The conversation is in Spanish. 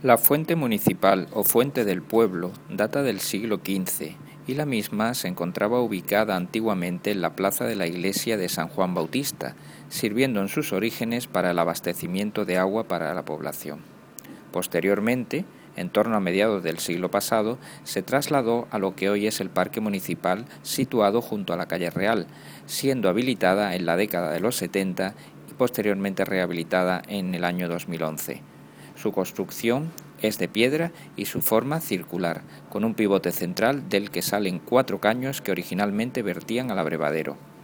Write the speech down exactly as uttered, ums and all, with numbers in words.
La fuente municipal o fuente del pueblo data del siglo quince y la misma se encontraba ubicada antiguamente en la plaza de la iglesia de San Juan Bautista, sirviendo en sus orígenes para el abastecimiento de agua para la población. Posteriormente, en torno a mediados del siglo pasado, se trasladó a lo que hoy es el Parque Municipal situado junto a la calle Real, siendo habilitada en la década de los setenta y posteriormente rehabilitada en el año dos mil once. Su construcción es de piedra y su forma circular, con un pivote central del que salen cuatro caños que originalmente vertían al abrevadero.